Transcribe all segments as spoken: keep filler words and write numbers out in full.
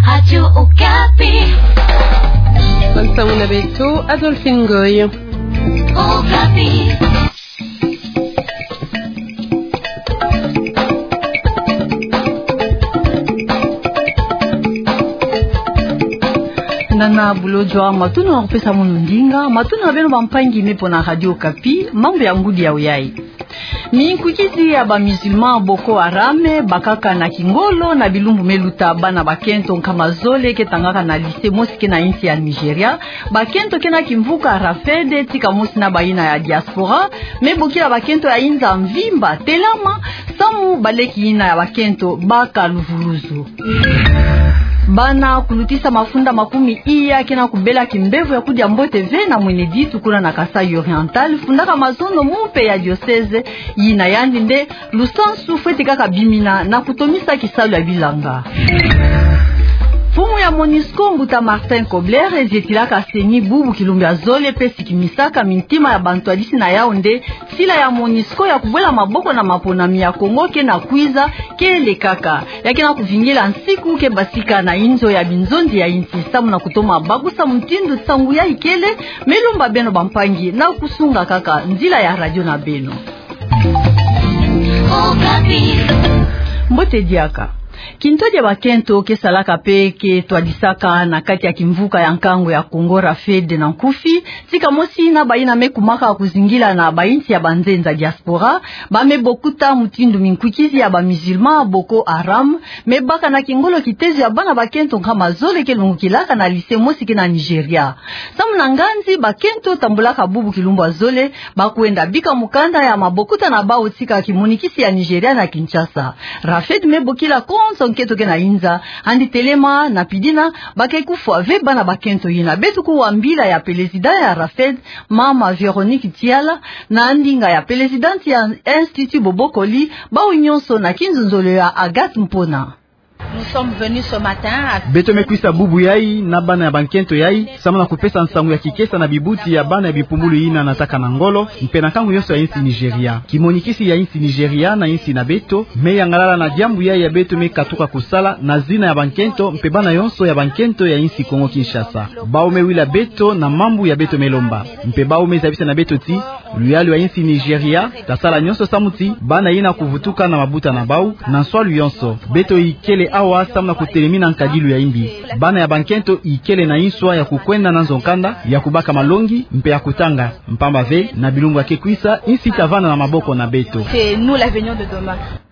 Radio Okapi. Mwana beto Adolphine Ngoy. Okapi. Nana bulojwa matunu wa kupesa munundinga matunu wa beno bampangi mepo na Radio Okapi mambo ya ngudi ya uyai. Ni kukizi ya ba musulman Boko Haram bakaka na Kingolo na bilumbu meluta bana bakento kama zole ketangaka na lise mosi na inti ya Nigeria bakento kena kimvuka rafede tika mosi na baina ya diaspora mebokila bakento ya inza mvimba telama samu baleki ina ya bakento baka luvuluzu bana kulutisa mafunda makumi iya kena kubela kimbevu ya kudia Mbote ve na Mweneditu kuna na Kasai Oriental fundaka mazono mumpe ya diocese yina yandi nde lusansu fwete kaka bimina na kutomisa kisalu ya bilanga. Fumu ya Monisco Mbuta Martin Kobler ezetilaka seni bubu kilumbi ya zole pesi kimisaka mintima ya bantu adisi na yaonde sila ya Monisco ya kubwela maboko na maponami ya Kongo ke na kwiza ke lekaka yake na kuvingila nsiku ke basika na inzo ya binzondi ya inti samu na kutoma bagusa mtindu tsangu ya ikele melumba beno bampangi na kusunga kaka nzila ya radio na beno. Mbote diaka Kintoje bakento kesalaka peke twadisaka na kati ya kimvuka ya nkango ya Kongo rafede na nkufi sika mosi na baina mekumaka kuzingila na bainti ya banzenza diaspora bame bokuta mutindu minkukizi ya ba musulman Boko Haram mebaka na Kingolo kitezi ya bana bakento kama zole kelungukilaka na lise mosi ke na Nigeria samu na nganzi bakento tambulaka bubu kilumba zole bakuenda bika mukanda ya mabokuta na bao tika kimunikisi ya Nigeria na Kinshasa rafede mebokila konso nketo ke na inza handi telema na pidina bake kufu ve bana bakento yina betu kuwambila ya prezida ya Rafed mama Veronique Tiala na ndinga ya presidenti ya Institut Bobokoli ba unyonso na kinzonzolo ya Agathe Mpona. Nous sommes venus ce matin à Beto mekwisa bubu yai na bana ya bankento yai sama na kupesa nsangu ya kikesa na bibuti ya bana ya bipumbulu ina nataka na ngolo mpena kangu yoso ya insi Nigeria kimonikisi ya insi Nigeria na insi na beto me yangalala na diambu yai ya beto me katuka kusala na zina ya bankento mpe bana yonso ya bankento ya insi Kongo Kinshasa bao me wila beto na mambu ya beto melomba mpe bao me zabisa na beto ti luyali wa insi Nigeria tasala nyonso samuti bana ina kuvutuka na mabuta na bau na swali yonso beto ikele awa samna kutelemina nkadilu ya imbi bana ya bankento ikele na inswa ya kukwenda na nzonkanda ya kubaka malongi mpe ya kutanga mpamba ve na bilungu ya kekwisa insi tavana na maboko na beto. C'est nous l'avenir de demain.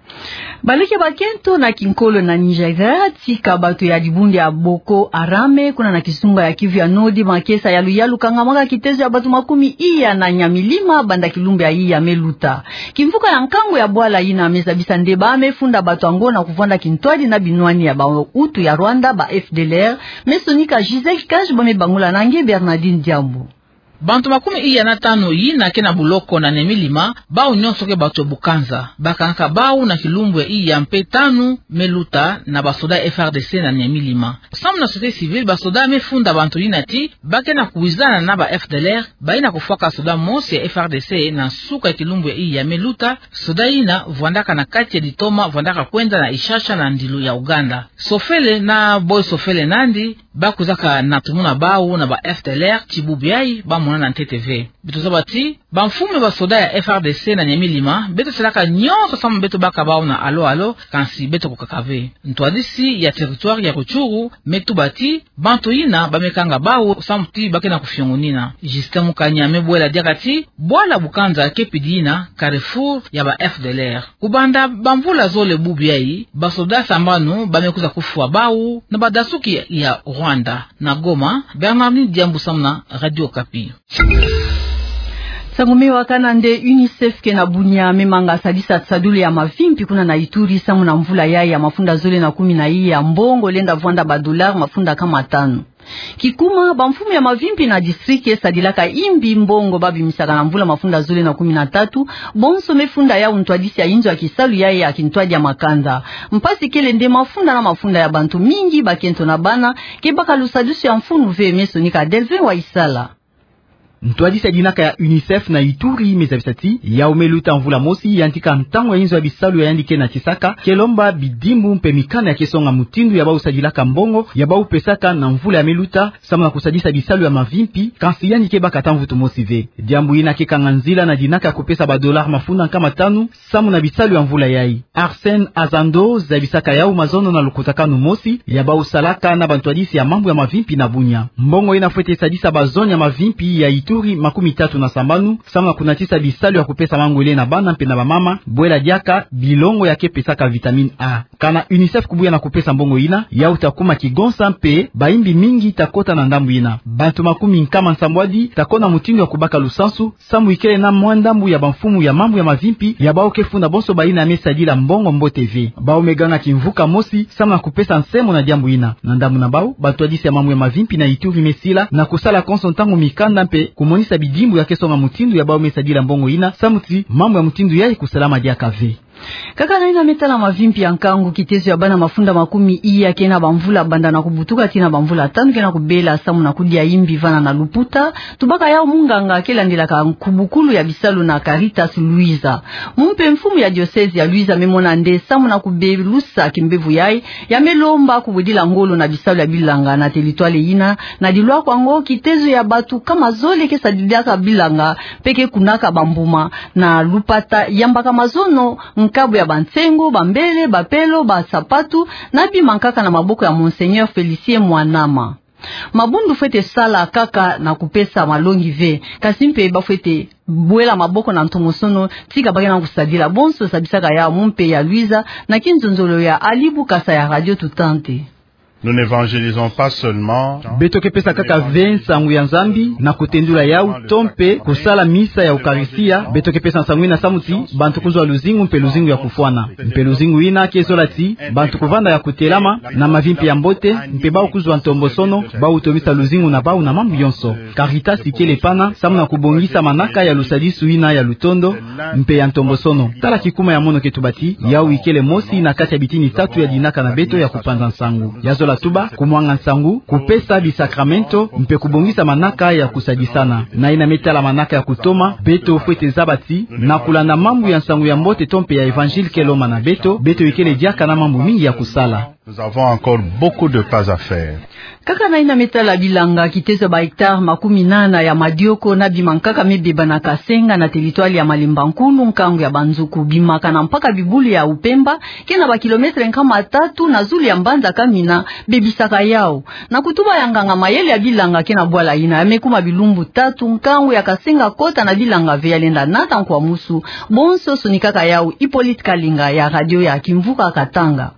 Baleke bakento na Kinkolo na Nigeria tika bato ya dibundi ya Boko Haram kuna na kisunga ya Kivu ya Nodi makesa ya luyalu kangamaka kitezo ya batu makumi iya na Nyamilima banda kilumbi ya iya meluta kimvuka ya nkango ya bwala ina meza bisa ndeba amefunda batu ango na kuvanda kintwadi na binwani ya ba utu ya Rwanda ba F D L R mesonika Giselle Kaj bame bangula nange Bernardine Diambu. Bantu makumi iya na tano yina kena buloko na Nyamilima bao nyonso ke bato bukanza bakanaka bao na kilumbu ya iya mpe tanu meluta na basoda F R D C na Nyamilima samu na société civile basoda mefunda bantu yina ti bakena kuwizana na ba F D L R baina kufaka soda mosi ya F R D C na suka ya kilumbu ya iya meluta soda yina vuandaka na kati ya ditoma vuandaka kwenda na Ishasha na ndilu ya Uganda Sofele na boy Sofele nandi bakuzaka na tumuna bao na ba F D L R chibubiai ba mwana na T T V bitu zabati bamfume ba soda ya F R D C na Nyamilima beto selaka nyonso sama beto baka bao na alo alo kansi beto kukakave ntwadisi ya territoire ya Ruchuru metu bati bantu ina bamekanga bao samuti bakena kufiongonina Justin Mukanya mebwela diakati bwala bukanza kepidina Carrefour ya ba F D L R kubanda bamvula zole bubiai basoda sambanu bamekuza kufua bao na badasuki ya Rwanda na Goma. Bernardine Diambu samna Radio Okapi. Sangume wakana nde UNICEF ke na bunya memanga sadisa tsaduli ya mavimpi kuna na Ituri samu na mvula yai ya mafunda zole na kumi na hii ya mbongo lenda vwanda ba dolar mafunda kama tano. Kikuma bamfumu ya mavimpi na distrike sadilaka imbi mbongo babi misaka na mvula mafunda zole na kumi na tatu bonso mefunda ya untwadisi ya inzo ya kisalu ya ya kintwaji ya makanda mpasi kele nde mafunda na mafunda ya bantu mingi bakento na bana kebaka lusadusi ya mfunu ve mesonika Delvin wa Isala. Ntwadisa dinaka ya UNICEF na Ituri mezabisati ya umeluta mvula mosi yantika ntango ya inzo ya bisalu ya yandike na Chisaka kelomba bidimbu mpe mikana ya kesonga mutindu ya bau sajilaka mbongo ya bau pesaka na mvula ya meluta samu na kusadisa bisalu ya mavimpi kansi yandike baka tamvutu mosive diambu ina kekanga nzila na dinaka ya kupesa ba dolar mafunda kama tanu samu na bisalu ya mvula yai Arsène Azando za bisaka yau mazono na lukutakanu mosi ya bau salaka na bantwadisi ya mambo ya mavimpi na bunya mbongo ina fuete sadisa bazoni ya mavimpi ya Ituri makumi tatu na sambanu samu na kunatisa bisalu ya kupesa mangwele na bana mpe na bamama bwela diaka bilongo ya kepesaka vitamine A kana UNICEF kubuya na kupesa mbongo ina ya utakuma kigonsa mpe baimbi mingi takota na ndambu ina bantu makumi nkama nsambwadi takona mutindo ya kubaka lusansu samu ikele na mwandambu ya banfumu ya mambo ya mavimpi ya bao kefu na bonso baina ya mesadila mbongo mbo T V bao meganga kimvuka mosi samu na kupesa nsemo na diambu ina na ndambu na bao batu adisi ya mambo ya mavimpi na Ituri mesila na kusala konso ntango mikanda mpe kumonisa bidimbu ya kesonga mutindo ya bao mesadila mbongo ina samuti mambo ya mutindo yai kusalama dia kave kaka na ina metala mavimpi ya nkangu kitezo ya bana mafunda makumi iya kena bamvula banda na kubutuka tina bamvula tanu kena kubela samu na kudia imbi vana na luputa tubaka yao munganga kela ndila ka kubukulu ya bisalu na Caritas Luiza mumpe mfumu ya diocese ya Luiza memona nde samu na kubelusa kimbevu yai ya melomba kubudila ngolo na bisalu ya bilanga na telitwale ina na dilwa kwa ngo kitezo ya batu kama zole kesa didaka bilanga peke kunaka bambuma na lupata yambaka mazono nkabu ya bansengo, bambele, bapelo, basapatu, na bimankaka na maboko ya Monseigneur Félicien Mwanama. Mabundu fete sala kaka na kupesa malongi ve, kasimpe ba fete bwela maboko na ntomosono, tika bagi na kusadila bonso sabisaka ya mumpe ya Luiza, na kinzonzolo ya Alibu Kasa ya Radio Tutante. Nous n'évangélisons pas seulement beto kepesa kaka vensangu ya nzambi na kutendula yau tompe kusala misa ya ukarisia beto kepesa nsangu na samuti bantu kuzwa luzingu mpe luzingu ya kufuana mpe luzingu ina kezolati bantu kuvanda ya kutelama na mavimpi ya mbote mpe bau kuzwa ntombosono bau utomisa luzingu na bau na mambu yonso Caritas ikele pana samu na kubongisa manaka ya lusadisu ina ya lutondo mpe ya ntombosono tala kikuma ya mono ketubati yau ikele mosi na kati ya bitini tatu ya dinaka na beto ya kupanza nsangu yazo la tuba kumwanga nsangu kupesa bisakramento mpe kubongisa manaka ya kusadisana na ina metala manaka ya kutoma beto fwete zabati na kulanda mambu ya nsangu ya mbote tompe ya evangile keloma na beto beto ikele diaka na mambu mingi ya kusala. Nous avons encore beaucoup de pas à faire. Kaka na ina metala bilanga kitezo ba hectare makumi nana ya madioko na bimankaka mebeba na Kasenga na teritwali ya Malemba Nkulu nkangu ya Banzuku bimaka na mpaka bibuli ya Upemba kena ba kilometre nkama tatu na zuli ya Mbanza Kamina bebisaka yao na kutuba ya nganga mayele ya bilanga kena bwala ina yamekuma bilumbu tatu nkangu ya Kasenga kota na bilanga ve yalenda nata kwa musu bonso sonikaka yao Hippolyte Kalinga ya radio ya Kimvuka Katanga.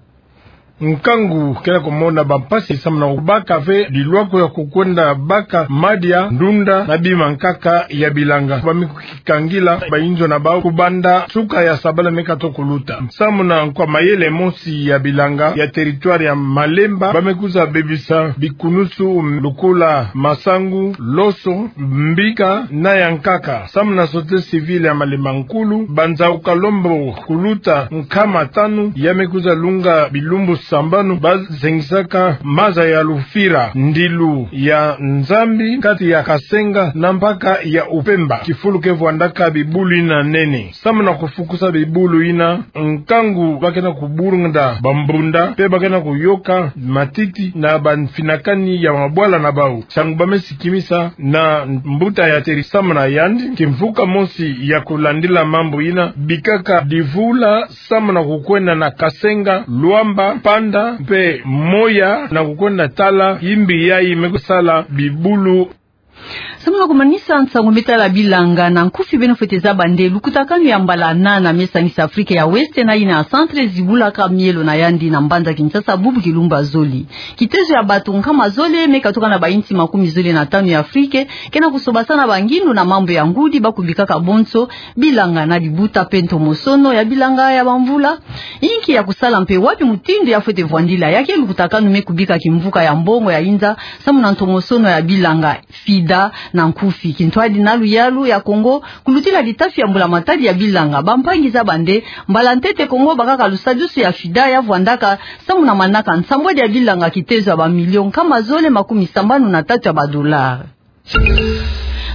Nkangu kena kumona bampasi samna ubaka ve dilwako ya kukwenda baka madia ndunda na bimankaka ya bilanga bamikukikangila bayinzo na bao kubanda suka ya sabala mekato kuluta samuna nkwa mayele mosi ya bilanga ya teritwari ya Malemba bamekuza bebisa bikunusu lukula masangu loso mbika na yankaka samuna sote civile ya Malemba Nkulu banza ukalombo kuluta nkama tanu yamekuza lunga bilumbu sambanu bazengisaka maza ya Lufira ndilu ya Nzambi kati ya Kasenga na mpaka ya Upemba kifulu kevu andaka bibulu ina nene samu na kufukusa bibulu ina nkangu bakena kuburunda bambunda pe bakena kuyoka matiti na banfinakani ya mabwala na bau changu bamesikimisa na mbuta ya terisamu na yandi kimfuka mosi ya kulandila mambo ina bikaka divula samu na kukwenda na Kasenga Luamba Panda mpe moya na kukwenda tala imbi yai mekusala bibulu Samuna kumanisa nsangu metala bilanga na nkufi beno feteza bande lukutakanu ya mbala nana mesangisa Afrika ya Weste na ina centre zibula ka mielo na yandi na Mbanza Kinshasa bubu kilumba zoli kitezo ya batu nkama zole mekatoka na bainti makumi zole na tano ya Afrika kena kusobasana bangindu na mambo ya ngudi bakubikaka bonso bilanga na bibuta pento mosono ya bilanga ya bamvula inki ya kusala mpe wapi mutindo ya fete vwandila yake lukutakanu mekubika kimvuka ya mbongo ya inza samuna ntomosono ya bilanga fida na nkufi kintwadi na luyalu ya Kongo kulutila litafi ya mbula matadi ya bilanga bampangi za bande mbala ntete Kongo bakaka lusadusu ya fida ya vwandaka samu na manaka nsambwadi ya bilanga kitezo ya ba milion kama zole makumi sambanu na tatu ya ba dolari.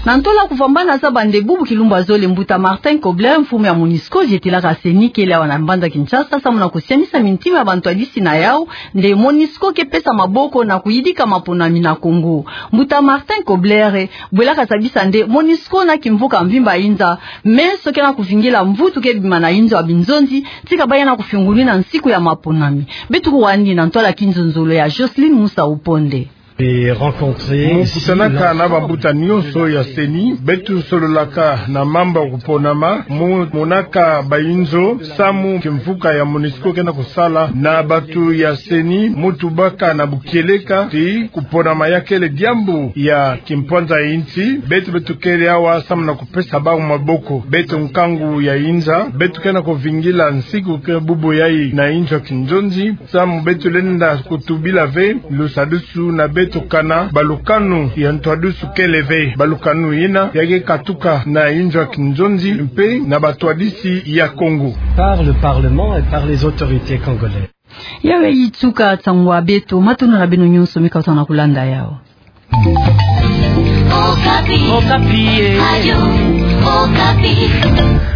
Na ntola kuvambana za bandebubu kilumba zole mbuta Martin Kobler mfumu ya Monisco jetela kaseni kele wana mbanda Kinshasa sa muna kusianisa mintima ya bantu adisi na yao nde Monisco ke pesa maboko na kuyidika maponami na Kongo. Mbuta Martin Kobler bwela kasabisa nde Monisco na kimvuka mvimba inza meso kena kuvingila mvutu ke bimana inza wa binzonzi tika baya na kufinguli na nsiku ya maponami. Betu kuwandi na ntola kinzonzolo ya Jocelyn Musa Uponde. Mukutanaka na bambuta nyonso ya seni betu sololaka na mamba kuponama monaka bayinzo samu kimvuka ya Monisco kena kusala na batu ya seni mutubaka na bukeleka ti kuponama yakele diambu ya kimponza inti betu betu kele awa samu na kupesa bao maboko betu nkangu ya inza betu kena kuvingila nsiku ke bubu yai na injo kinjonzi samu betu lenda kutubila ve lusadusu na betu kana balukanu ya ntwadusu keleve balukanu ina yage katuka na injwa kinjonzi mpe na batwadisi ya Kongo par le parlement et par les autorités congolaises. Yawe yitsuka tsangwa beto matono na beno nyonso mikauta na kulanda yao. Okapi. Okapi. Ayo. Okapi.